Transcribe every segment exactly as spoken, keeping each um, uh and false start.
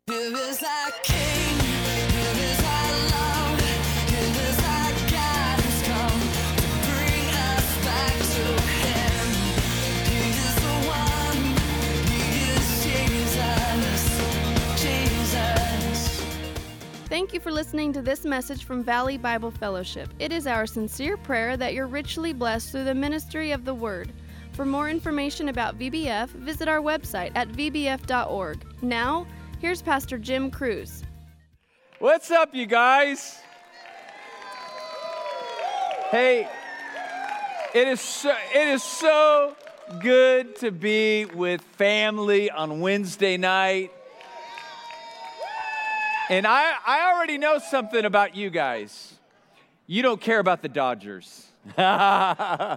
Give us our King, give us our love, give us our God who's come to bring us back to Him. He is the one, He is Jesus, Jesus. Thank you for listening to this message from Valley Bible Fellowship. It is our sincere prayer that you're richly blessed through the ministry of the Word. For more information about V B F, visit our website at v b f dot org. Now, here's Pastor Jim Cruz. What's up, you guys? Hey, it is so, it is so good to be with family on Wednesday night. And I, I already know something about you guys. You don't care about the Dodgers. I,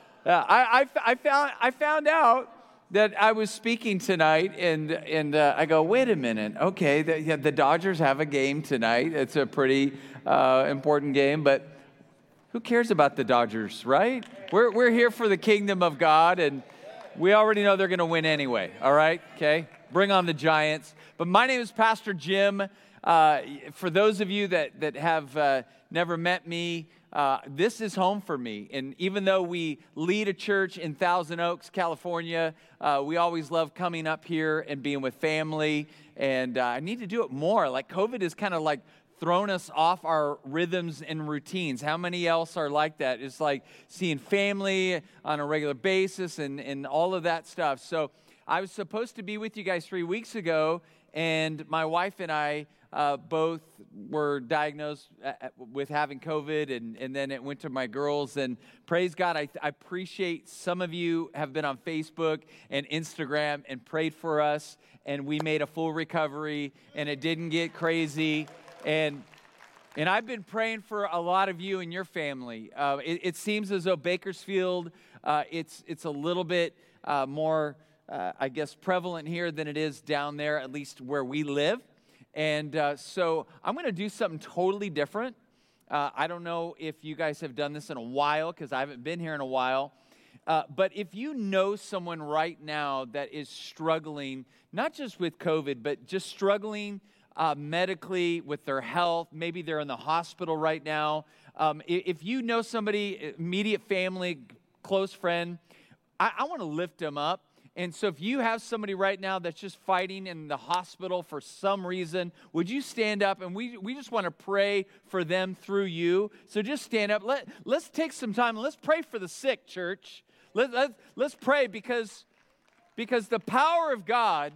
I, I, found, I found out that I was speaking tonight, and and uh, I go, wait a minute, okay, the, yeah, the Dodgers have a game tonight. It's a pretty uh, important game, but who cares about the Dodgers, right? We're we're here for the kingdom of God, and we already know they're going to win anyway, all right? Okay, bring on the Giants. But my name is Pastor Jim. Uh, for those of you that, that have uh, never met me, Uh, this is home for me. And even though we lead a church in Thousand Oaks, California, uh, we always love coming up here and being with family. And uh, I need to do it more. Like COVID has kind of like thrown us off our rhythms and routines. How many else are like that? It's like seeing family on a regular basis and, and all of that stuff. So I was supposed to be with you guys three weeks ago, and my wife and I Uh, both were diagnosed with having COVID, and, and then it went to my girls. And praise God, I, I appreciate some of you have been on Facebook and Instagram and prayed for us, and we made a full recovery, and it didn't get crazy. And and I've been praying for a lot of you and your family. Uh, it, it seems as though Bakersfield, uh, it's it's a little bit uh, more, uh, I guess, prevalent here than it is down there, at least where we live. And uh, so I'm going to do something totally different. Uh, I don't know if you guys have done this in a while, because I haven't been here in a while. Uh, but if you know someone right now that is struggling, not just with COVID, but just struggling uh, medically with their health, maybe they're in the hospital right now. Um, if you know somebody, immediate family, close friend, I, I want to lift them up. And so if you have somebody right now that's just fighting in the hospital for some reason, would you stand up? And we we just want to pray for them through you. So just stand up. Let, let's take some time. Let's pray for the sick, church. Let, let, let's pray because, because the power of God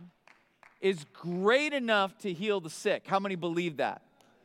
is great enough to heal the sick. How many believe that?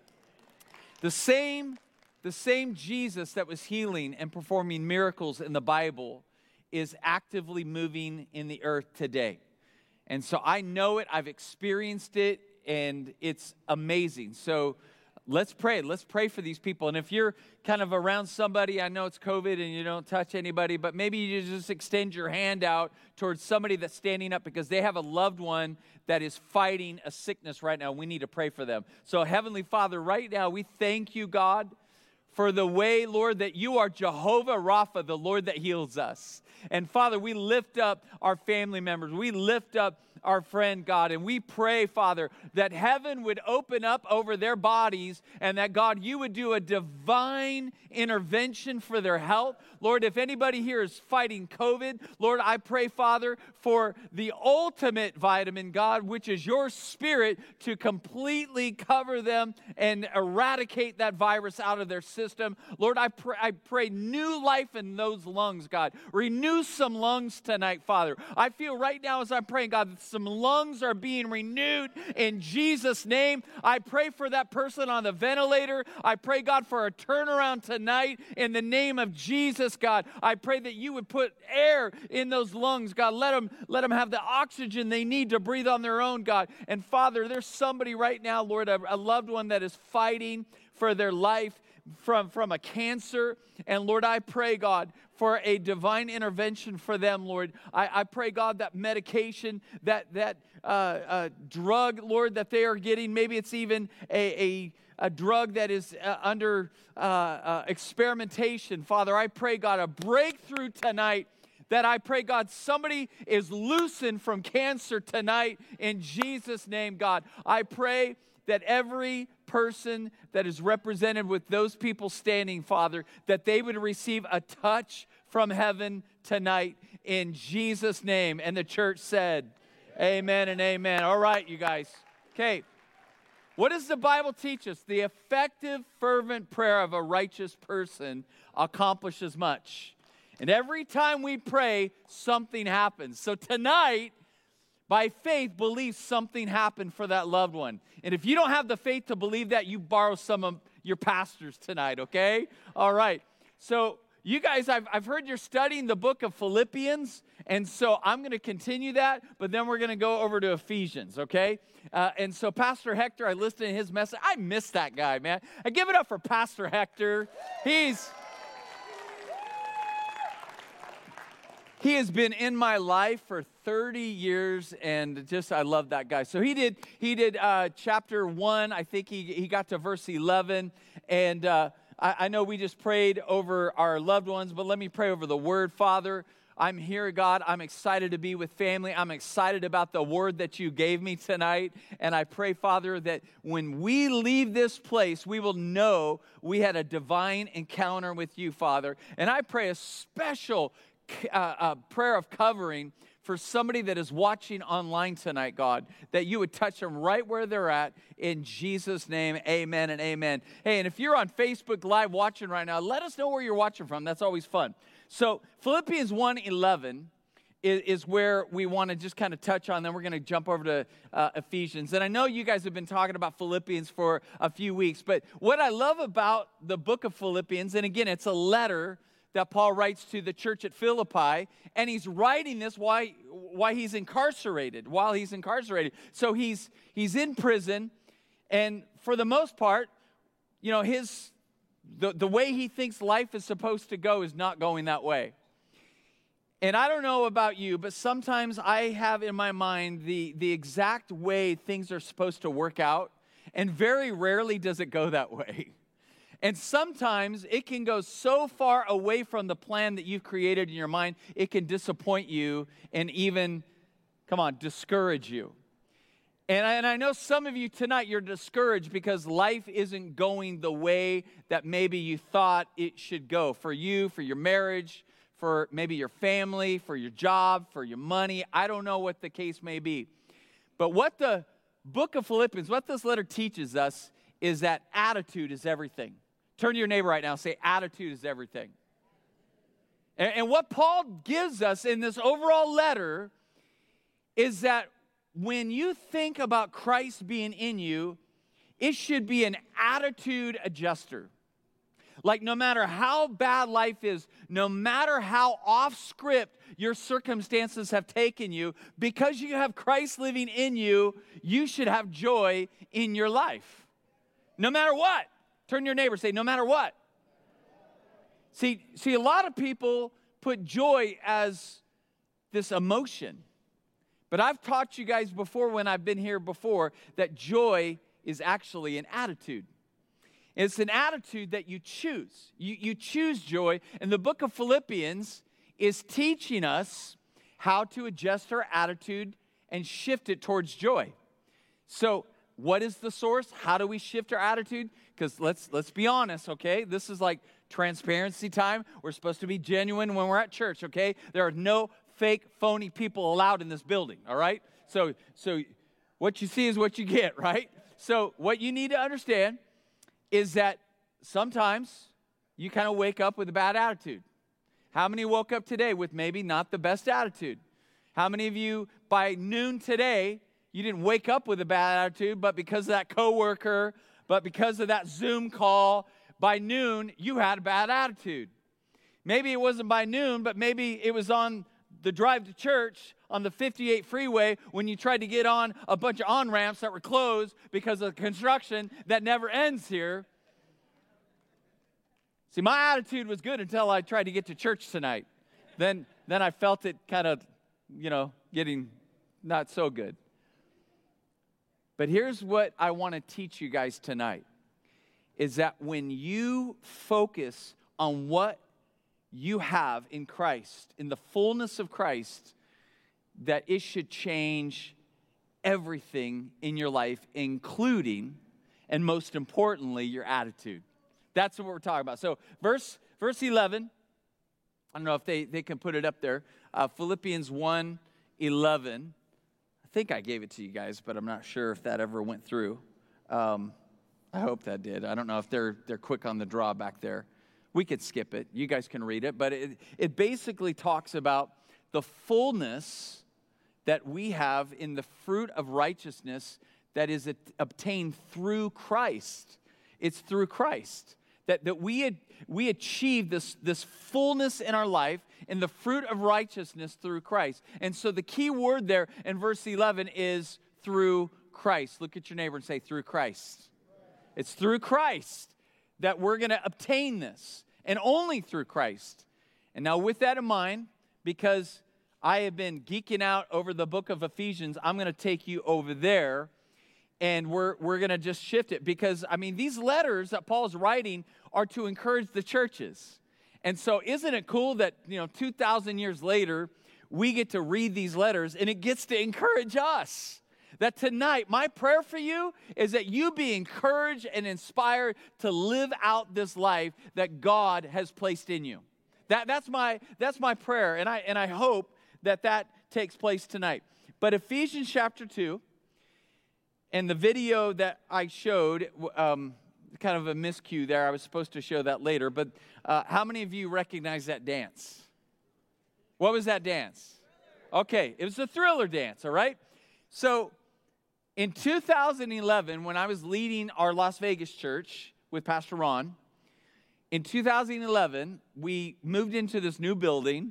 The same, the same Jesus that was healing and performing miracles in the Bible is actively moving in the earth today. And so I know it, I've experienced it, and it's amazing. So let's pray. Let's pray for these people. And if you're kind of around somebody, I know it's COVID and you don't touch anybody, but maybe you just extend your hand out towards somebody that's standing up because they have a loved one that is fighting a sickness right now. We need to pray for them. So Heavenly Father, right now we thank you, God, for the way, Lord, that you are Jehovah Rapha, the Lord that heals us. And Father, we lift up our family members. We lift up our friend, God, and we pray, Father, that heaven would open up over their bodies and that, God, you would do a divine intervention for their health. Lord, if anybody here is fighting COVID, Lord, I pray, Father, for the ultimate vitamin, God, which is your Spirit, to completely cover them and eradicate that virus out of their system. Lord, I pray, I pray new life in those lungs, God. Renew some lungs tonight, Father. I feel right now as I'm praying, God, that some lungs are being renewed in Jesus' name. I pray for that person on the ventilator. I pray, God, for a turnaround tonight in the name of Jesus, God. I pray that you would put air in those lungs, God. Let them, let them have the oxygen they need to breathe on their own, God. And Father, there's somebody right now, Lord, a, a loved one that is fighting for their life from, from a cancer. And Lord, I pray, God, for a divine intervention for them, Lord. I, I pray, God, that medication, that that uh, uh, drug, Lord, that they are getting, maybe it's even a, a, a drug that is uh, under uh, uh, experimentation. Father, I pray, God, a breakthrough tonight that I pray, God, somebody is loosened from cancer tonight in Jesus' name, God. I pray that every person that is represented with those people standing, Father, that they would receive a touch from heaven tonight in Jesus' name. And the church said, amen and amen. All right, you guys. Okay. What does the Bible teach us? The effective, fervent prayer of a righteous person accomplishes much. And every time we pray, something happens. So tonight, by faith, believe something happened for that loved one. And if you don't have the faith to believe that, you borrow some of your pastors tonight, okay? All right. So you guys, I've, I've heard you're studying the book of Philippians, and so I'm going to continue that, but then we're going to go over to Ephesians, okay? Uh, and so Pastor Hector, I listened to his message. I miss that guy, man. I give it up for Pastor Hector. He's... He has been in my life for thirty years, and just I love that guy. So he did he did uh, chapter one. I think he he got to verse eleven, and uh, I, I know we just prayed over our loved ones, but let me pray over the Word. Father, I'm here, God. I'm excited to be with family. I'm excited about the Word that you gave me tonight, and I pray, Father, that when we leave this place, we will know we had a divine encounter with you, Father. And I pray a special Uh, a prayer of covering for somebody that is watching online tonight, God, that you would touch them right where they're at. In Jesus' name, amen and amen. Hey, and if you're on Facebook Live watching right now, let us know where you're watching from. That's always fun. So Philippians one eleven is, is where we want to just kind of touch on. Then we're going to jump over to uh, Ephesians. And I know you guys have been talking about Philippians for a few weeks, but what I love about the book of Philippians, and again, it's a letter that Paul writes to the church at Philippi, and he's writing this while, while he's incarcerated, while he's incarcerated. So he's he's in prison, and for the most part, you know, his the, the way he thinks life is supposed to go is not going that way. And I don't know about you, but sometimes I have in my mind the, the exact way things are supposed to work out, and very rarely does it go that way. And sometimes it can go so far away from the plan that you've created in your mind, it can disappoint you and even, come on, discourage you. And I, and I know some of you tonight, you're discouraged because life isn't going the way that maybe you thought it should go for you, for your marriage, for maybe your family, for your job, for your money. I don't know what the case may be. But what the book of Philippians, what this letter teaches us is that attitude is everything. Turn to your neighbor right now and say, attitude is everything. And, and what Paul gives us in this overall letter is that when you think about Christ being in you, it should be an attitude adjuster. Like no matter how bad life is, no matter how off script your circumstances have taken you, because you have Christ living in you, you should have joy in your life. No matter what. Turn to your neighbor and say, no matter what. See, see, a lot of people put joy as this emotion. But I've taught you guys before when I've been here before that joy is actually an attitude. It's an attitude that you choose. You, you choose joy. And the book of Philippians is teaching us how to adjust our attitude and shift it towards joy. So, what is the source? How do we shift our attitude? Because let's let's be honest, okay? This is like transparency time. We're supposed to be genuine when we're at church, okay? There are no fake, phony people allowed in this building, all right? So, so what you see is what you get, right? So what you need to understand is that sometimes you kind of wake up with a bad attitude. How many woke up today with maybe not the best attitude? How many of you by noon today, you didn't wake up with a bad attitude, but because of that coworker, but because of that Zoom call, by noon, you had a bad attitude. Maybe it wasn't by noon, but maybe it was on the drive to church on the fifty-eight freeway when you tried to get on a bunch of on-ramps that were closed because of construction that never ends here. See, my attitude was good until I tried to get to church tonight. Then, then I felt it kind of, you know, getting not so good. But here's what I want to teach you guys tonight, is that when you focus on what you have in Christ, in the fullness of Christ, that it should change everything in your life, including, and most importantly, your attitude. That's what we're talking about. So verse verse eleven, I don't know if they, they can put it up there. Uh, Philippians one eleven. I think I gave it to you guys, but I'm not sure if that ever went through. Um, I hope that did. I don't know if they're they're quick on the draw back there. We could skip it. You guys can read it. But it, it basically talks about the fullness that we have in the fruit of righteousness that is obtained through Christ. It's through Christ. That, that we had, we achieve this, this fullness in our life in the fruit of righteousness through Christ. And so the key word there in verse eleven is through Christ. Look at your neighbor and say, through Christ. It's through Christ that we're going to obtain this, and only through Christ. And now with that in mind, because I have been geeking out over the book of Ephesians, I'm going to take you over there, and we're we're going to just shift it. Because, I mean, these letters that Paul's writing are to encourage the churches. And so isn't it cool that, you know, two thousand years later, we get to read these letters, and it gets to encourage us. That tonight, my prayer for you is that you be encouraged and inspired to live out this life that God has placed in you. That, that's my that's my prayer, and I and I hope that that takes place tonight. But Ephesians chapter two, and the video that I showed, um, kind of a miscue there. I was supposed to show that later, but uh, how many of you recognize that dance? What was that dance? Okay, it was the Thriller dance, all right? So in two thousand eleven, when I was leading our Las Vegas church with Pastor Ron, in two thousand eleven, we moved into this new building,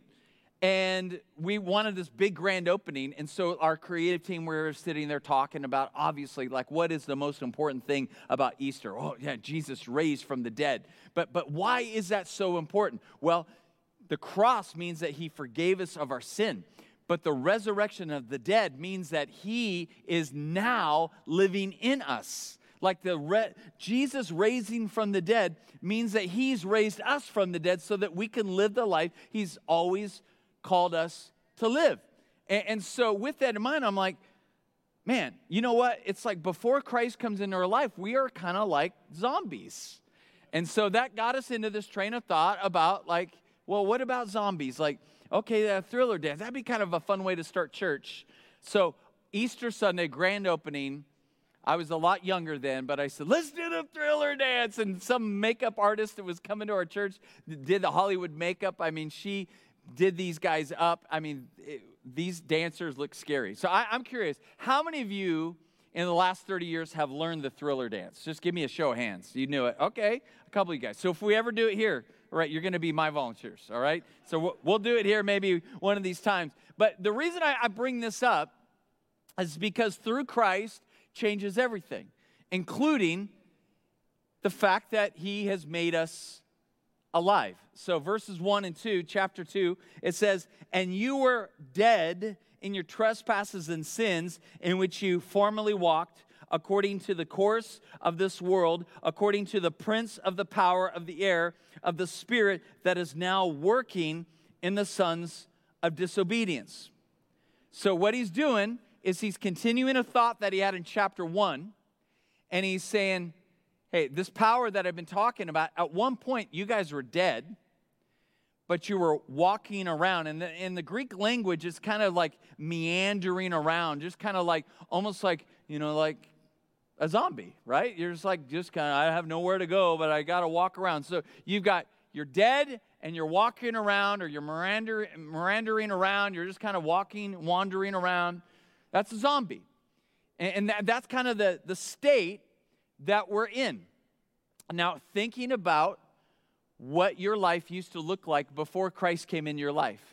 and we wanted this big grand opening. And so our creative team, we were sitting there talking about, obviously, like, what is the most important thing about Easter? Oh, yeah, Jesus raised from the dead. But, but why is that so important? Well, the cross means that he forgave us of our sin. But the resurrection of the dead means that he is now living in us. Like the re- Jesus raising from the dead means that he's raised us from the dead so that we can live the life he's always called us to live. And, and so with that in mind, I'm like, man, you know what? It's like before Christ comes into our life, we are kind of like zombies. And so that got us into this train of thought about like, well, what about zombies? Like, okay, that Thriller dance, that'd be kind of a fun way to start church. So Easter Sunday, grand opening, I was a lot younger then, but I said, let's do the Thriller dance. And some makeup artist that was coming to our church did the Hollywood makeup. I mean, she did these guys up. I mean, it, these dancers look scary. So I, I'm curious, how many of you in the last thirty years have learned the Thriller dance? Just give me a show of hands. You knew it. Okay, a couple of you guys. So if we ever do it here, all right, you're going to be my volunteers, all right? So we'll, we'll do it here maybe one of these times. But the reason I, I bring this up is because through Christ changes everything, including the fact that he has made us alive. So verses one and two, chapter two, it says, and you were dead in your trespasses and sins in which you formerly walked, according to the course of this world, according to the prince of the power of the air, of the spirit that is now working in the sons of disobedience. So what he's doing is he's continuing a thought that he had in chapter one, and he's saying, hey, this power that I've been talking about, at one point you guys were dead, but you were walking around. And in, in the Greek language, it's kind of like meandering around, just kind of like, almost like, you know, like a zombie, right? You're just like, just kind of, I have nowhere to go, but I got to walk around. So you've got, you're dead and you're walking around, or you're merander, meandering around. You're just kind of walking, wandering around. That's a zombie. And, and that, that's kind of the, the state that we're in. Now, thinking about what your life used to look like before Christ came in your life.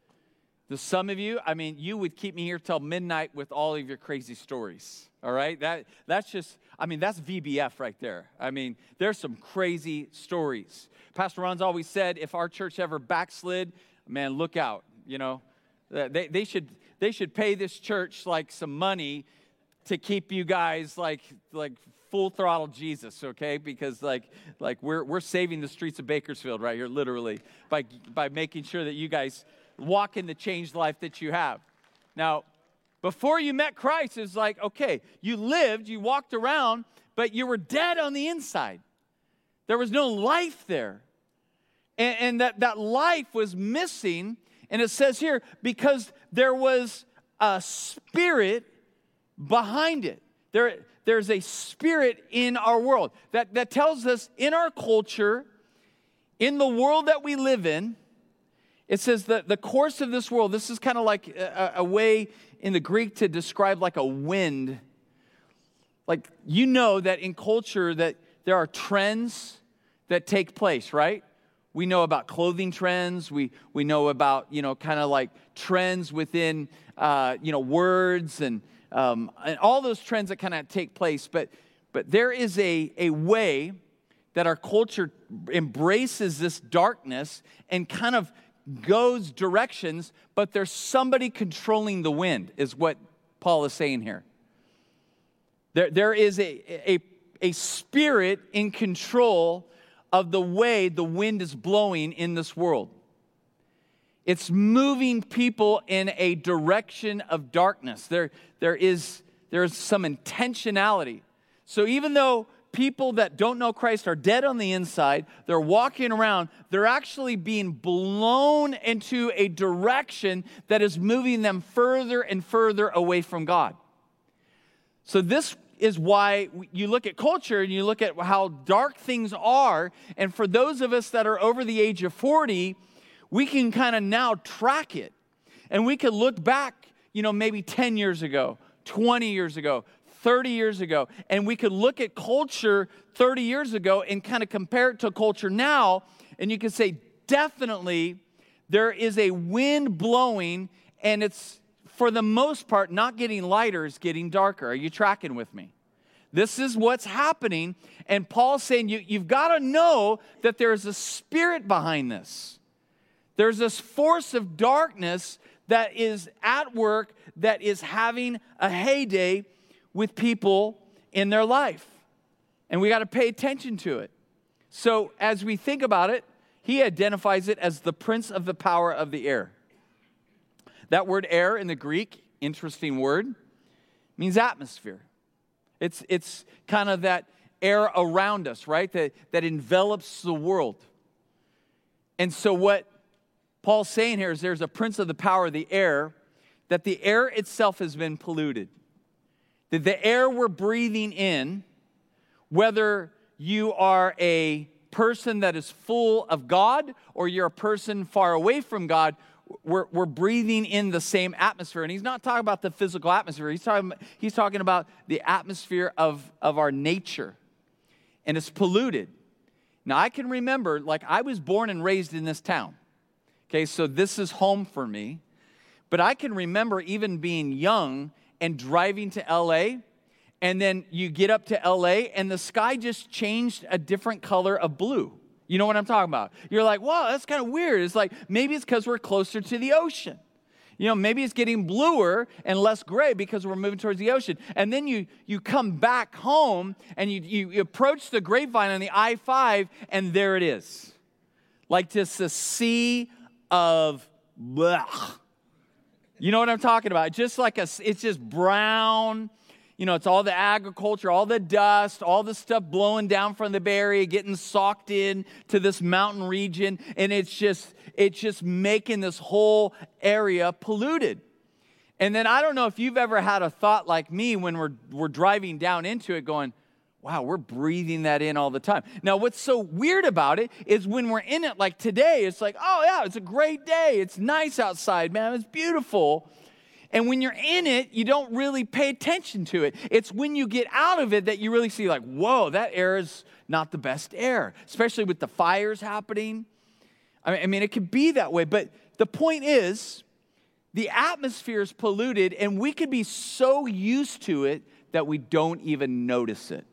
To some of you, I mean, you would keep me here till midnight with all of your crazy stories, all right? That That's just, I mean, that's V B F right there. I mean, there's some crazy stories. Pastor Ron's always said, if our church ever backslid, man, look out, you know. They, they, should, they should pay this church like some money to keep you guys like like full throttle Jesus, okay? Because like like we're we're saving the streets of Bakersfield right here, literally, by by making sure that you guys walk in the changed life that you have. Now, before you met Christ, it's like, okay, you lived, you walked around, but you were dead on the inside. There was no life there. And, and that, that life was missing. And it says here, because there was a spirit behind it. There, there's a spirit in our world. That, that tells us in our culture, in the world that we live in, it says that the course of this world, this is kind of like a, a way in the Greek to describe like a wind. Like, you know that in culture that there are trends that take place, right? We know about clothing trends. We we know about, you know, kind of like trends within, uh, you know, words and um, and all those trends that kind of take place. But but there is a, a way that our culture embraces this darkness and kind of goes directions, but there's somebody controlling the wind, is what Paul is saying here. There, there is a, a, a spirit in control of the way the wind is blowing in this world. It's moving people in a direction of darkness. There, there is there's some intentionality. So even though people that don't know Christ are dead on the inside, they're walking around, they're actually being blown into a direction that is moving them further and further away from God. So this is why you look at culture and you look at how dark things are. And for those of us that are over the age of forty, we can kind of now track it. And we can look back, you know, maybe ten years ago, twenty years ago, thirty years ago. And we could look at culture thirty years ago and kind of compare it to culture now. And you can say, definitely, there is a wind blowing, and it's, for the most part, not getting lighter, it's getting darker. Are you tracking with me? This is what's happening. And Paul's saying you, you've got to know that there's a spirit behind this. There's this force of darkness that is at work, that is having a heyday with people in their life. And we got to pay attention to it. So as we think about it, he identifies it as the prince of the power of the air. That word air in the Greek, interesting word, means atmosphere. It's, it's kind of that air around us, right? That, that envelops the world. And so what Paul's saying here is there's a prince of the power of the air, that the air itself has been polluted. That the air we're breathing in, whether you are a person that is full of God or you're a person far away from God, We're, we're breathing in the same atmosphere. And he's not talking about the physical atmosphere. He's talking, he's talking about the atmosphere of, of our nature. And it's polluted. Now, I can remember, like, I was born and raised in this town. Okay, so this is home for me. But I can remember even being young and driving to L A, and then you get up to L A, and the sky just changed a different color of blue. You know what I'm talking about? You're like, wow, that's kind of weird. It's like, maybe it's because we're closer to the ocean. You know, maybe it's getting bluer and less gray because we're moving towards the ocean. And then you you come back home and you, you approach the grapevine on the I five, and there it is. Like just a sea of blech. You know what I'm talking about? Just like a, it's just brown. You know, it's all the agriculture, all the dust, all the stuff blowing down from the Bay Area, getting socked in to this mountain region, and it's just it's just making this whole area polluted. And then I don't know if you've ever had a thought like me when we're we're driving down into it going, wow, we're breathing that in all the time. Now, what's so weird about it is when we're in it, like today, it's like, oh yeah, it's a great day. It's nice outside, man. It's beautiful. And when you're in it, you don't really pay attention to it. It's when you get out of it that you really see like, whoa, that air is not the best air, especially with the fires happening. I mean, it could be that way. But the point is, the atmosphere is polluted, and we could be so used to it that we don't even notice it.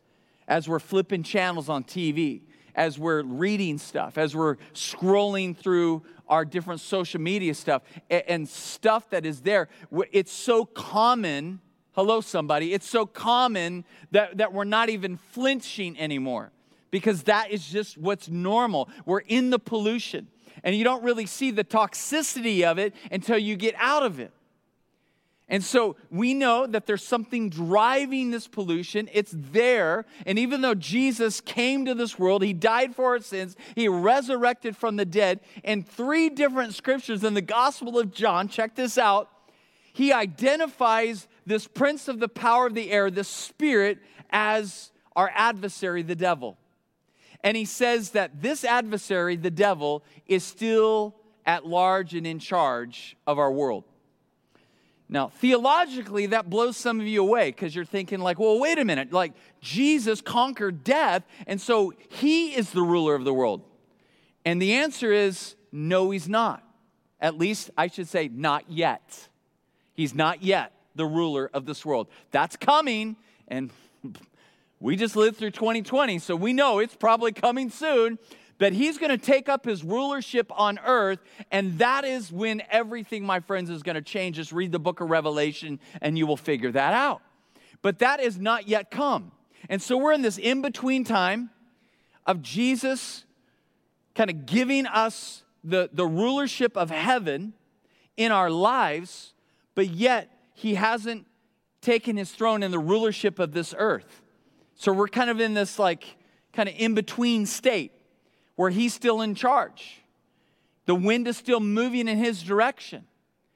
As we're flipping channels on T V, as we're reading stuff, as we're scrolling through our different social media stuff and stuff that is there, it's so common Hello, somebody. It's so common that, that we're not even flinching anymore because that is just what's normal. We're in the pollution, and you don't really see the toxicity of it until you get out of it. And so we know that there's something driving this pollution. It's there. And even though Jesus came to this world, he died for our sins, he resurrected from the dead. In three different scriptures in the Gospel of John, check this out, he identifies this prince of the power of the air, this spirit, as our adversary, the devil. And he says that this adversary, the devil, is still at large and in charge of our world. Now, theologically, that blows some of you away because you're thinking like, well, wait a minute, like Jesus conquered death, and so he is the ruler of the world. And the answer is, no, he's not. At least, I should say, not yet. He's not yet the ruler of this world. That's coming, and we just lived through twenty twenty, so we know it's probably coming soon. But he's going to take up his rulership on earth, and that is when everything, my friends, is going to change. Just read the book of Revelation, and you will figure that out. But that is not yet come. And so we're in this in-between time of Jesus kind of giving us the, the rulership of heaven in our lives, but yet he hasn't taken his throne in the rulership of this earth. So we're kind of in this like kind of in-between state where he's still in charge. The wind is still moving in his direction.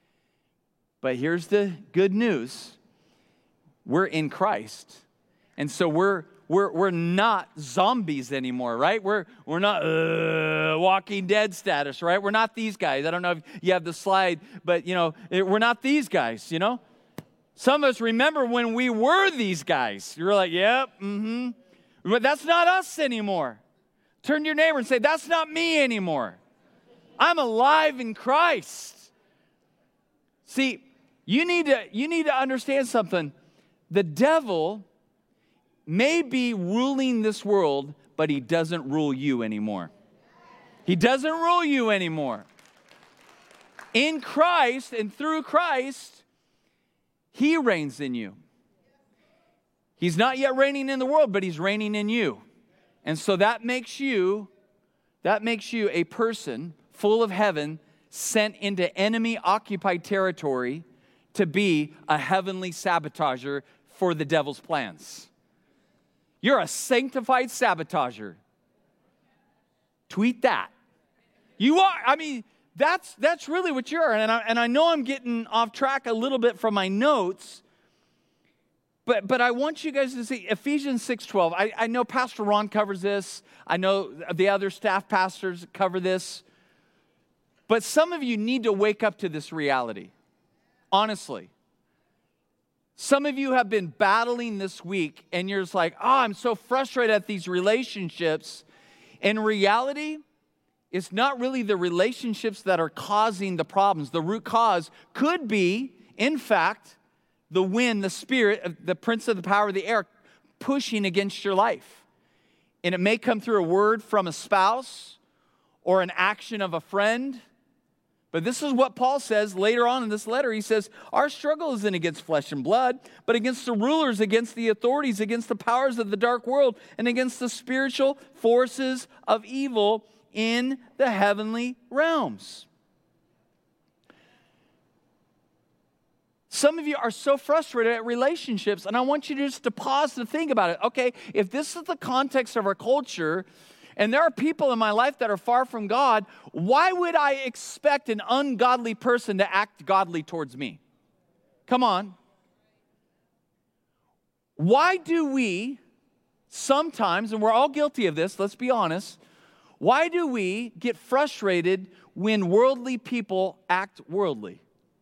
But here's the good news. We're in Christ. And so we're we're we're not zombies anymore, right? We're we're not uh, Walking Dead status, right? We're not these guys. I don't know if you have the slide, but you know, we're not these guys, you know? Some of us remember when we were these guys. You're like, yep, mm-hmm. But that's not us anymore. Turn to your neighbor and say, that's not me anymore. I'm alive in Christ. See, you need to, you need to understand something. The devil may be ruling this world, but he doesn't rule you anymore. He doesn't rule you anymore. In Christ and through Christ, he reigns in you. He's not yet reigning in the world, but he's reigning in you. And so that makes you, that makes you a person full of heaven, sent into enemy-occupied territory to be a heavenly sabotager for the devil's plans. You're a sanctified sabotager. Tweet that. You are, I mean, that's that's really what you are. And I, and I know I'm getting off track a little bit from my notes, But but I want you guys to see Ephesians six twelve. I, I know Pastor Ron covers this. I know the other staff pastors cover this. But some of you need to wake up to this reality. Honestly. Some of you have been battling this week and you're just like, oh, I'm so frustrated at these relationships. In reality, it's not really the relationships that are causing the problems. The root cause could be, in fact, the wind, the spirit, the prince of the power of the air pushing against your life. And it may come through a word from a spouse or an action of a friend. But this is what Paul says later on in this letter. He says, our struggle isn't against flesh and blood, but against the rulers, against the authorities, against the powers of the dark world, and against the spiritual forces of evil in the heavenly realms. Some of you are so frustrated at relationships, and I want you just to pause to think about it. Okay, if this is the context of our culture, and there are people in my life that are far from God, why would I expect an ungodly person to act godly towards me? Come on. Why do we sometimes, and we're all guilty of this, let's be honest, why do we get frustrated when worldly people act worldly?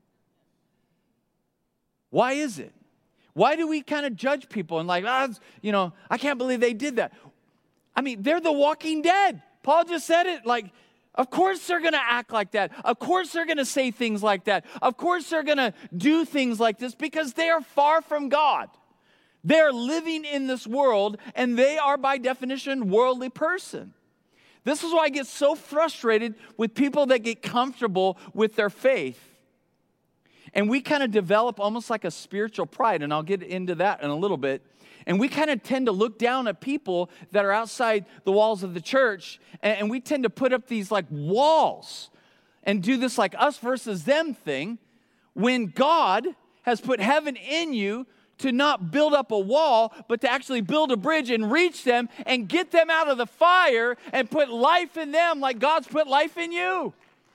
Why is it? Why do we kind of judge people and like, ah, you know, I can't believe they did that? I mean, they're the walking dead. Paul just said it. Like, of course they're going to act like that. Of course they're going to say things like that. Of course they're going to do things like this because they are far from God. They're living in this world and they are by definition worldly person. This is why I get so frustrated with people that get comfortable with their faith. And we kind of develop almost like a spiritual pride, and I'll get into that in a little bit. And we kind of tend to look down at people that are outside the walls of the church, and, and we tend to put up these like walls and do this like us versus them thing, when God has put heaven in you to not build up a wall, but to actually build a bridge and reach them and get them out of the fire and put life in them like God's put life in you.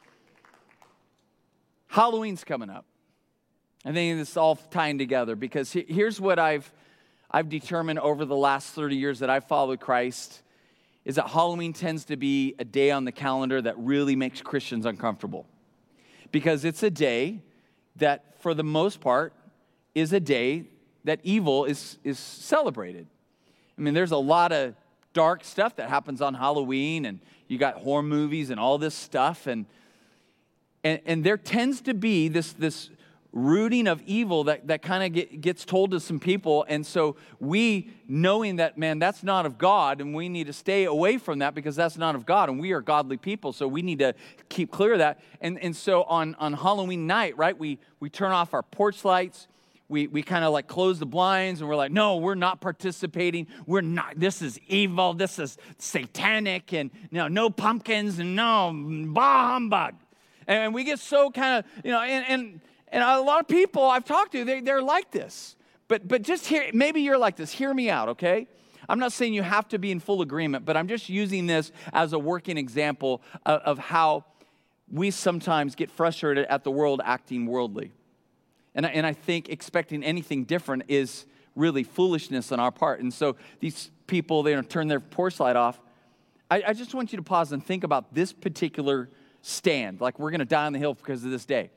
Halloween's coming up. I think this is all tying together, because here's what I've I've determined over the last thirty years that I've followed Christ, is that Halloween tends to be a day on the calendar that really makes Christians uncomfortable. Because it's a day that, for the most part, is a day that evil is, is celebrated. I mean, there's a lot of dark stuff that happens on Halloween, and you got horror movies and all this stuff, and and, and there tends to be this this rooting of evil that, that kind of get, gets told to some people. And so we, knowing that, man, that's not of God, and we need to stay away from that because that's not of God, and we are godly people, so we need to keep clear of that. And, and so on, on Halloween night, right, we, we turn off our porch lights, we, we kind of like close the blinds, and we're like, no, we're not participating, we're not, this is evil, this is satanic, and you know, no pumpkins, and no, bah humbug. And we get so kind of, you know, and, and And a lot of people I've talked to, they, they're like this. But but just hear, maybe you're like this. Hear me out, okay? I'm not saying you have to be in full agreement, but I'm just using this as a working example of, of how we sometimes get frustrated at the world acting worldly. And, and I think expecting anything different is really foolishness on our part. And so these people, they don't turn their porch light off. I, I just want you to pause and think about this particular stand. Like, we're going to die on the hill because of this day.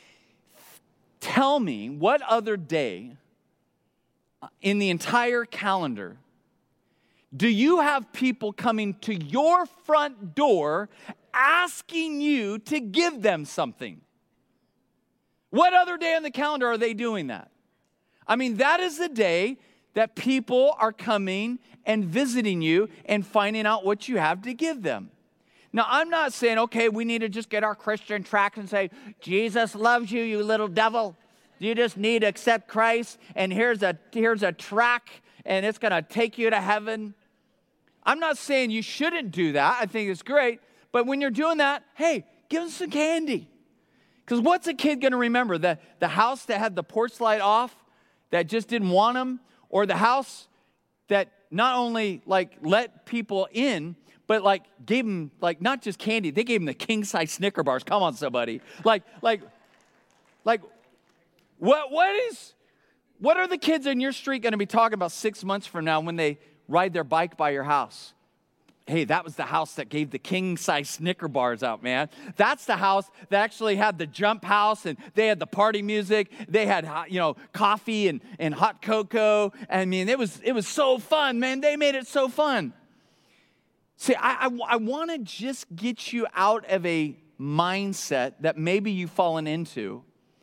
Tell me, what other day in the entire calendar do you have people coming to your front door asking you to give them something? What other day on the calendar are they doing that? I mean, that is the day that people are coming and visiting you and finding out what you have to give them. Now, I'm not saying, okay, we need to just get our Christian tracts and say, Jesus loves you, you little devil. You just need to accept Christ, and here's a, here's a tract, and it's going to take you to heaven. I'm not saying you shouldn't do that. I think it's great. But when you're doing that, hey, give them some candy. Because what's a kid going to remember? The, the house that had the porch light off, that just didn't want them, or the house that not only like let people in, but like gave them like not just candy, they gave them the king size Snicker bars. Come on, somebody. Like, like, like, what what is what are the kids in your street going to be talking about six months from now when they ride their bike by your house? Hey, that was the house that gave the king size Snicker bars out, man. That's the house that actually had the jump house, and they had the party music. They had hot, you know, coffee and, and hot cocoa. I mean, it was it was so fun, man. They made it so fun. See, I, I, I want to just get you out of a mindset that maybe you've fallen into,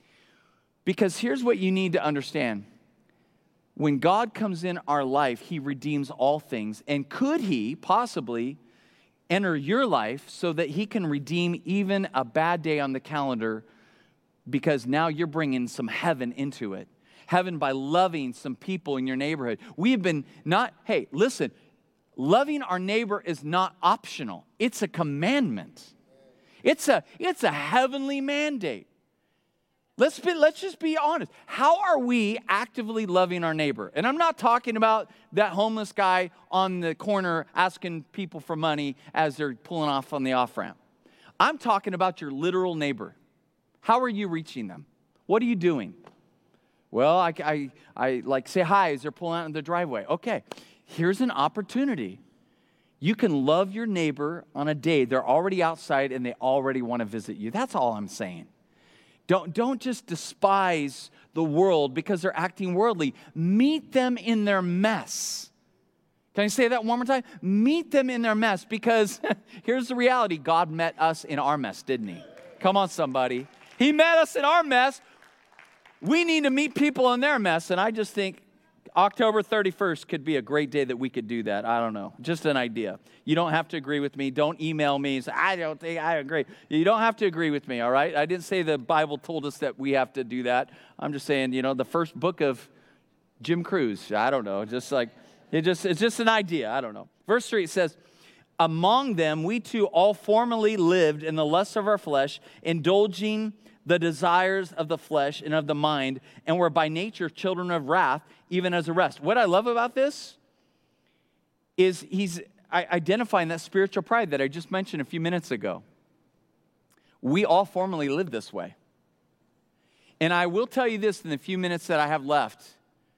because here's what you need to understand. When God comes in our life, He redeems all things. And could He possibly enter your life so that He can redeem even a bad day on the calendar, because now you're bringing some heaven into it. Heaven by loving some people in your neighborhood. We have been not, hey, listen, loving our neighbor is not optional. It's a commandment. It's a, it's a heavenly mandate. Let's be, let's just be honest. How are we actively loving our neighbor? And I'm not talking about that homeless guy on the corner asking people for money as they're pulling off on the off-ramp. I'm talking about your literal neighbor. How are you reaching them? What are you doing? Well, I, I, I like say hi as they're pulling out in the driveway. Okay. Here's an opportunity. You can love your neighbor on a day they're already outside and they already want to visit you. That's all I'm saying. Don't, don't just despise the world because they're acting worldly. Meet them in their mess. Can I say that one more time? Meet them in their mess, because here's the reality. God met us in our mess, didn't He? Come on, somebody. He met us in our mess. We need to meet people in their mess, and I just think, October thirty-first could be a great day that we could do that. I don't know. Just an idea. You don't have to agree with me. Don't email me and say, I don't think I agree. You don't have to agree with me, all right? I didn't say the Bible told us that we have to do that. I'm just saying, you know, the first book of Jim Cruz. I don't know. Just like, it just it's just an idea. I don't know. Verse three, it says, among them we too all formerly lived in the lusts of our flesh, indulging the desires of the flesh and of the mind, and were by nature children of wrath, even as the rest. What I love about this is he's identifying that spiritual pride that I just mentioned a few minutes ago. We all formerly lived this way. And I will tell you this in the few minutes that I have left.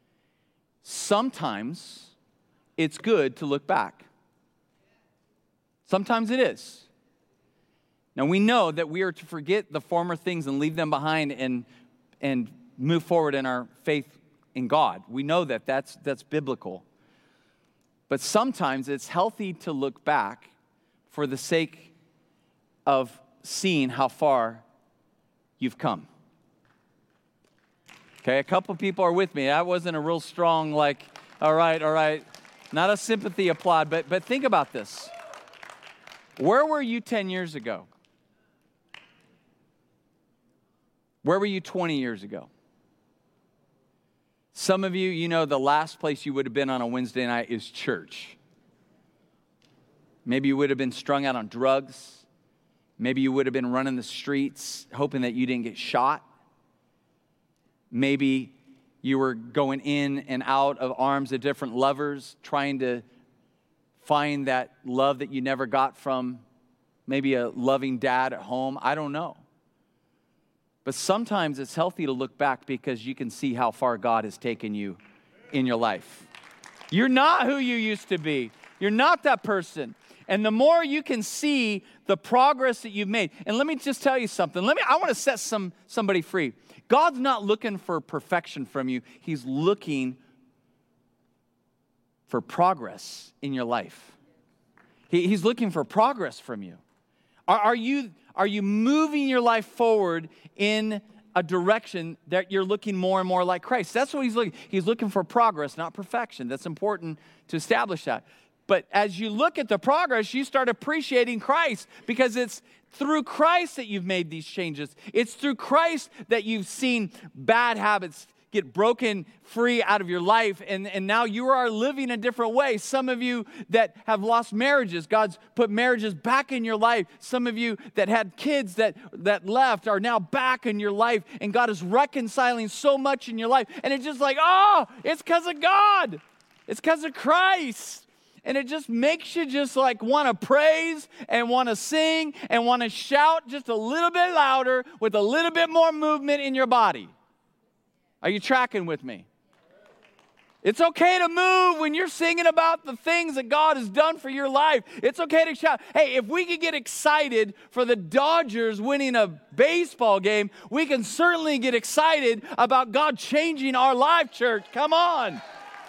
Sometimes it's good to look back. Sometimes it is. Now, we know that we are to forget the former things and leave them behind and, and move forward in our faith in God. We know that that's, that's biblical. But sometimes it's healthy to look back for the sake of seeing how far you've come. Okay, a couple people are with me. That wasn't a real strong, like, all right, all right. Not a sympathy applaud, but, but think about this. Where were you ten years ago? Where were you twenty years ago? Some of you, you know, the last place you would have been on a Wednesday night is church. Maybe you would have been strung out on drugs. Maybe you would have been running the streets hoping that you didn't get shot. Maybe you were going in and out of arms of different lovers, trying to find that love that you never got from maybe a loving dad at home. I don't know. But sometimes it's healthy to look back because you can see how far God has taken you in your life. You're not who you used to be. You're not that person. And the more you can see the progress that you've made. And let me just tell you something. Let me I want to set some somebody free. God's not looking for perfection from you. He's looking for progress in your life. He, he's looking for progress from you. Are, are you Are you moving your life forward in a direction that you're looking more and more like Christ? That's what he's looking. He's looking for progress, not perfection. That's important to establish that. But as you look at the progress, you start appreciating Christ because it's through Christ that you've made these changes. It's through Christ that you've seen bad habits get broken free out of your life, and, and now you are living a different way. Some of you that have lost marriages, God's put marriages back in your life. Some of you that had kids that, that left are now back in your life, and God is reconciling so much in your life. And it's just like, oh, it's because of God. It's because of Christ. And it just makes you just like want to praise and want to sing and want to shout just a little bit louder with a little bit more movement in your body. Are you tracking with me? It's okay to move when you're singing about the things that God has done for your life. It's okay to shout. Hey, if we could get excited for the Dodgers winning a baseball game, we can certainly get excited about God changing our life, church. Come on.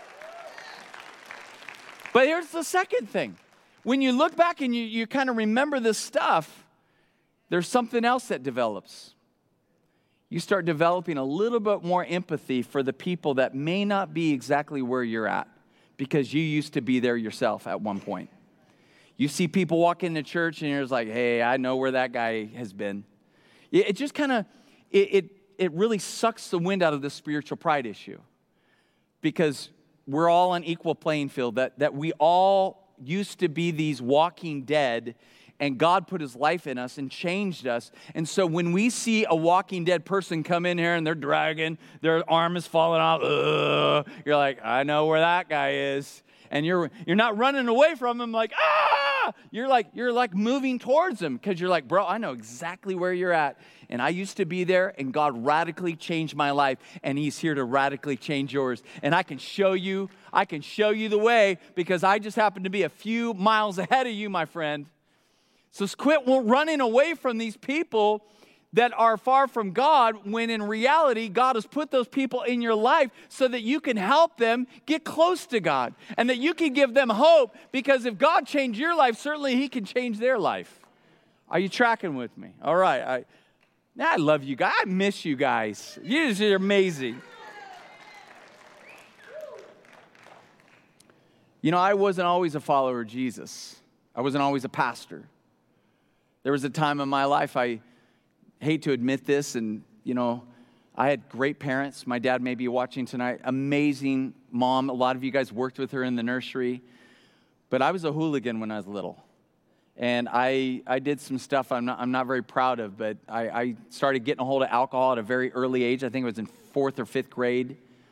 But here's the second thing. When you look back and you, you kind of remember this stuff, there's something else that develops. You start developing a little bit more empathy for the people that may not be exactly where you're at because you used to be there yourself at one point. You see people walk into church and you're just like, hey, I know where that guy has been. It, it just kind of, it, it, it really sucks the wind out of the spiritual pride issue because we're all on equal playing field, that, that we all used to be these walking dead, and God put his life in us and changed us. And so when we see a walking dead person come in here and they're dragging, their arm is falling off, ugh, you're like, I know where that guy is. And you're you're not running away from him like, ah! You're like, you're like moving towards him because you're like, bro, I know exactly where you're at. And I used to be there, and God radically changed my life, and he's here to radically change yours. And I can show you, I can show you the way because I just happen to be a few miles ahead of you, my friend. So quit running away from these people that are far from God when in reality, God has put those people in your life so that you can help them get close to God and that you can give them hope, because if God changed your life, certainly he can change their life. Are you tracking with me? All right. I, I love you guys. I miss you guys. You guys are amazing. You know, I wasn't always a follower of Jesus. I wasn't always a pastor. There was a time in my life, I hate to admit this, and, you know, I had great parents. My dad may be watching tonight. Amazing mom. A lot of you guys worked with her in the nursery. But I was a hooligan when I was little. And I I did some stuff I'm not, I'm not very proud of, but I, I started getting a hold of alcohol at a very early age. I think it was in fourth or fifth grade.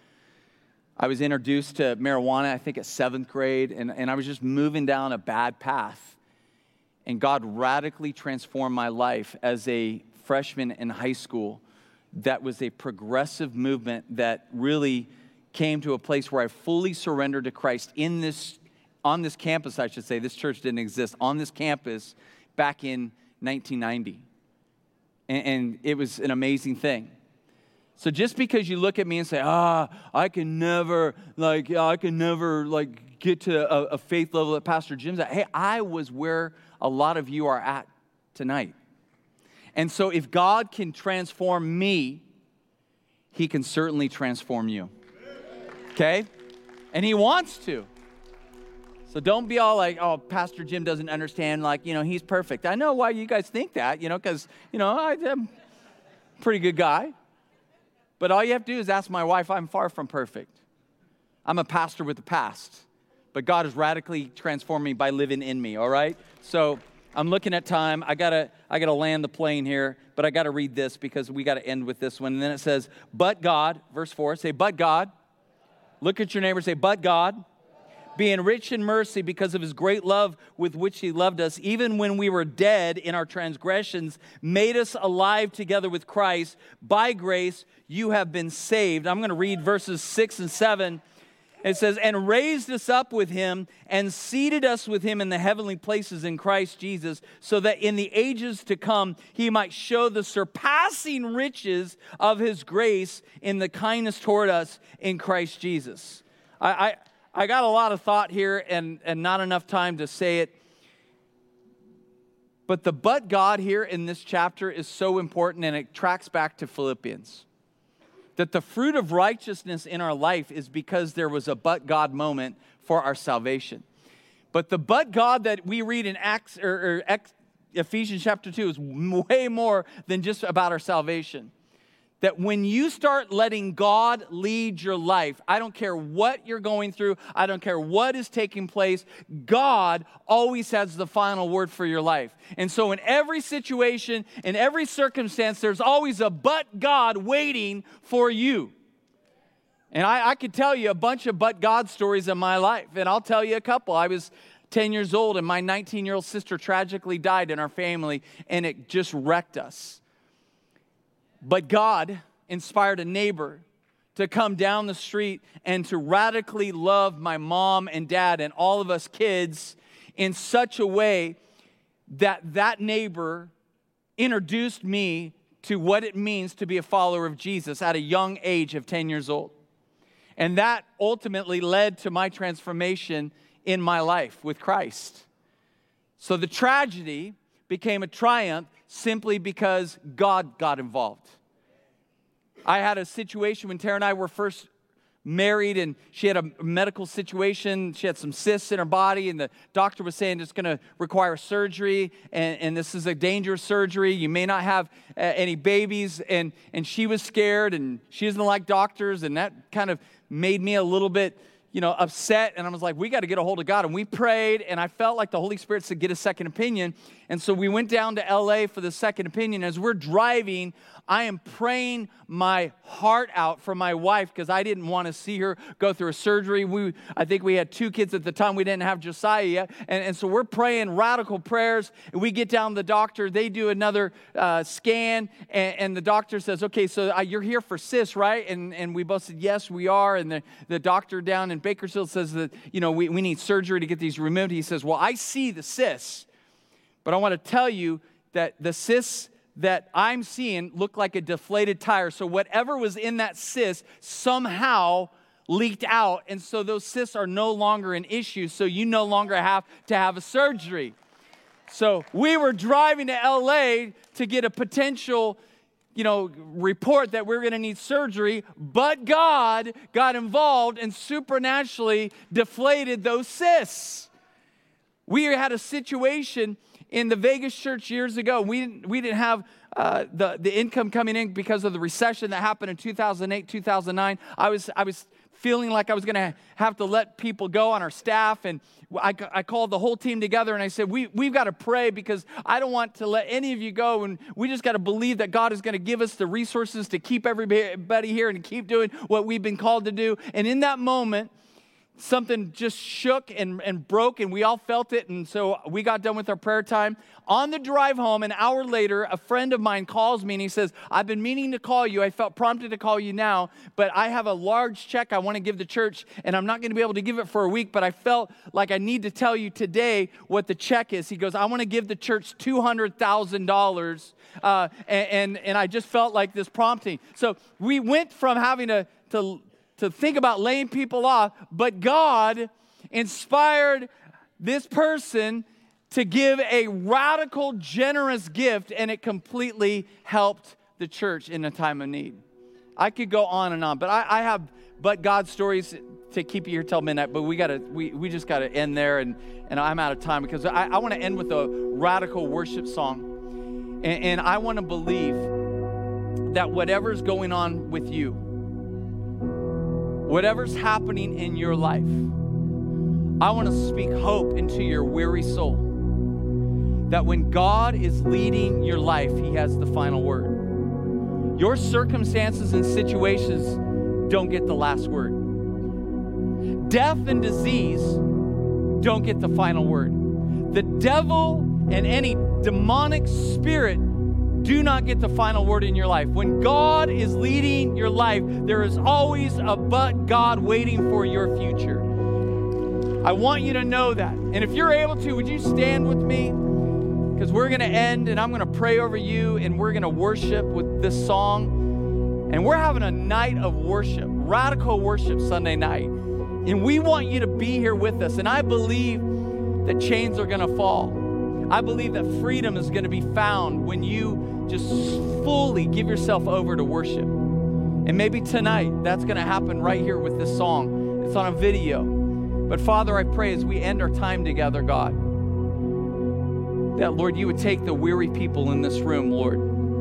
I was introduced to marijuana, I think, at seventh grade, and, and I was just moving down a bad path. And God radically transformed my life as a freshman in high school. That was a progressive movement that really came to a place where I fully surrendered to Christ in this, on this campus, I should say. This church didn't exist. On this campus back in nineteen ninety. And, and it was an amazing thing. So just because you look at me and say, ah, I can never, like, I can never, like, get to a, a faith level that Pastor Jim's at. Hey, I was where a lot of you are at tonight. And so if God can transform me, He can certainly transform you. Okay? And He wants to. So don't be all like, oh, Pastor Jim doesn't understand, like, you know, he's perfect. I know why you guys think that, you know, because, you know, I, I'm a pretty good guy. But all you have to do is ask my wife. I'm far from perfect. I'm a pastor with a past. But God has radically transformed me by living in me, all right? So I'm looking at time. I gotta, I gotta land the plane here, but I gotta read this because we gotta end with this one. And then it says, but God, verse four, say, but God. Look at your neighbor, say, but God, being rich in mercy because of His great love with which He loved us, even when we were dead in our transgressions, made us alive together with Christ. By grace, you have been saved. I'm going to read verses six and seven. It says, and raised us up with Him and seated us with Him in the heavenly places in Christ Jesus, so that in the ages to come He might show the surpassing riches of His grace in the kindness toward us in Christ Jesus. I, I, I got a lot of thought here and, and not enough time to say it. But the but God here in this chapter is so important, and it tracks back to Philippians. That the fruit of righteousness in our life is because there was a but God moment for our salvation. But the but God that we read in Acts or, or Ex, Ephesians chapter two is way more than just about our salvation. That when you start letting God lead your life, I don't care what you're going through, I don't care what is taking place, God always has the final word for your life. And so in every situation, in every circumstance, there's always a but God waiting for you. And I, I could tell you a bunch of but God stories in my life, and I'll tell you a couple. I was ten years old, and my nineteen-year-old sister tragically died in our family, and it just wrecked us. But God inspired a neighbor to come down the street and to radically love my mom and dad and all of us kids in such a way that that neighbor introduced me to what it means to be a follower of Jesus at a young age of ten years old. And that ultimately led to my transformation in my life with Christ. So the tragedy became a triumph simply because God got involved. I had a situation when Tara and I were first married, and she had a medical situation. She had some cysts in her body, and the doctor was saying it's going to require surgery, and, and this is a dangerous surgery. You may not have uh, any babies, and, and she was scared, and she doesn't like doctors, and that kind of made me a little bit, you know, upset. And I was like, we got to get a hold of God. And we prayed, and I felt like the Holy Spirit said, get a second opinion. And so we went down to L A for the second opinion. As we're driving, I am praying my heart out for my wife because I didn't want to see her go through a surgery. We, I think we had two kids at the time. We didn't have Josiah yet. And, and so we're praying radical prayers. And we get down to the doctor. They do another uh, scan. And, and the doctor says, okay, so uh, you're here for cysts, right? And, and we both said, yes, we are. And the, the doctor down in Bakersfield says that, you know, we, we need surgery to get these removed. He says, well, I see the cysts. But I want to tell you that the cysts that I'm seeing look like a deflated tire. So whatever was in that cyst somehow leaked out. And so those cysts are no longer an issue. So you no longer have to have a surgery. So we were driving to L A to get a potential you know, report that we're going to need surgery, but God got involved and supernaturally deflated those cysts. We had a situation in the Vegas church years ago. We didn't, we didn't have uh, the, the income coming in because of the recession that happened in two thousand eight, two thousand nine. I was, I was feeling like I was going to have to let people go on our staff, and I, I called the whole team together, and I said, we, we've got to pray because I don't want to let any of you go, and we just got to believe that God is going to give us the resources to keep everybody here and keep doing what we've been called to do. And in that moment, something just shook and, and broke, and we all felt it, and so we got done with our prayer time. On the drive home, an hour later, a friend of mine calls me, and he says, I've been meaning to call you. I felt prompted to call you now, but I have a large check I want to give the church, and I'm not going to be able to give it for a week, but I felt like I need to tell you today what the check is. He goes, I want to give the church two hundred thousand dollars, uh, and, and, and I just felt like this prompting. So we went from having to, to to think about laying people off, but God inspired this person to give a radical, generous gift, and it completely helped the church in a time of need. I could go on and on, but I, I have but God stories to keep you here till midnight, but we gotta we, we just gotta end there, and, and I'm out of time because I, I want to end with a radical worship song. And, and I want to believe that whatever's going on with you, whatever's happening in your life, I want to speak hope into your weary soul. That when God is leading your life, He has the final word. Your circumstances and situations don't get the last word. Death and disease don't get the final word. The devil and any demonic spirit do not get the final word in your life. When God is leading your life, there is always a but God waiting for your future. I want you to know that. And if you're able to, would you stand with me? Because we're going to end, and I'm going to pray over you, and we're going to worship with this song. And we're having a night of worship, radical worship Sunday night. And we want you to be here with us. And I believe that chains are going to fall. I believe that freedom is going to be found when you just fully give yourself over to worship. And maybe tonight, that's going to happen right here with this song. It's on a video. But Father, I pray as we end our time together, God, that, Lord, you would take the weary people in this room, Lord,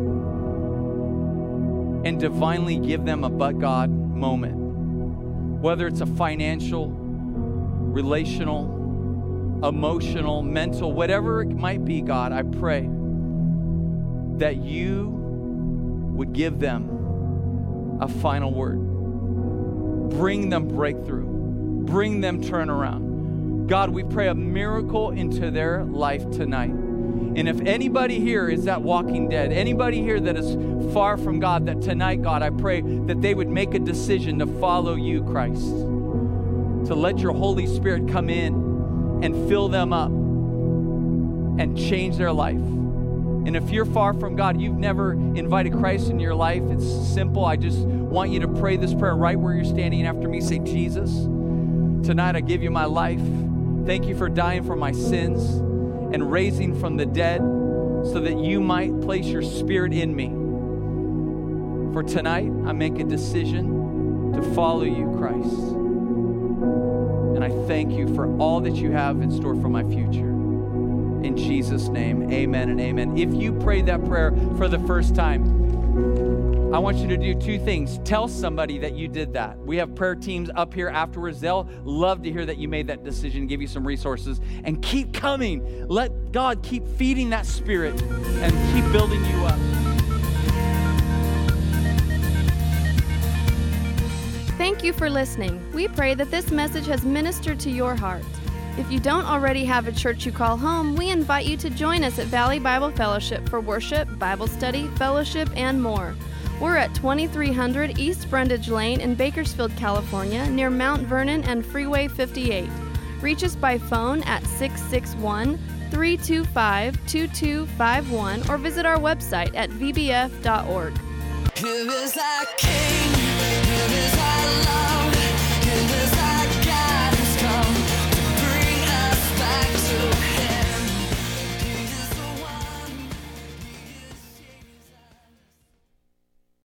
and divinely give them a but God moment. Whether it's a financial, relational, emotional, mental, whatever it might be, God, I pray that you would give them a final word. Bring them breakthrough. Bring them turnaround. God, we pray a miracle into their life tonight. And if anybody here is that walking dead, anybody here that is far from God, that tonight, God, I pray that they would make a decision to follow you, Christ, to let your Holy Spirit come in and fill them up and change their life. And if you're far from God, you've never invited Christ in your life, it's simple. I just want you to pray this prayer right where you're standing after me. Say, Jesus, tonight I give you my life. Thank you for dying for my sins and raising from the dead so that you might place your spirit in me. For tonight, I make a decision to follow you, Christ. And I thank you for all that you have in store for my future. In Jesus' name, amen and amen. If you prayed that prayer for the first time, I want you to do two things. Tell somebody that you did that. We have prayer teams up here afterwards. They'll love to hear that you made that decision, give you some resources, and keep coming. Let God keep feeding that spirit and keep building you up. Thank you for listening. We pray that this message has ministered to your heart. If you don't already have a church you call home, we invite you to join us at Valley Bible Fellowship for worship, Bible study, fellowship, and more. We're at twenty-three hundred East Brundage Lane in Bakersfield, California, near Mount Vernon and Freeway fifty-eight. Reach us by phone at six six one, three two five, two two five one or visit our website at v b f dot org. Here is our King, here is our love.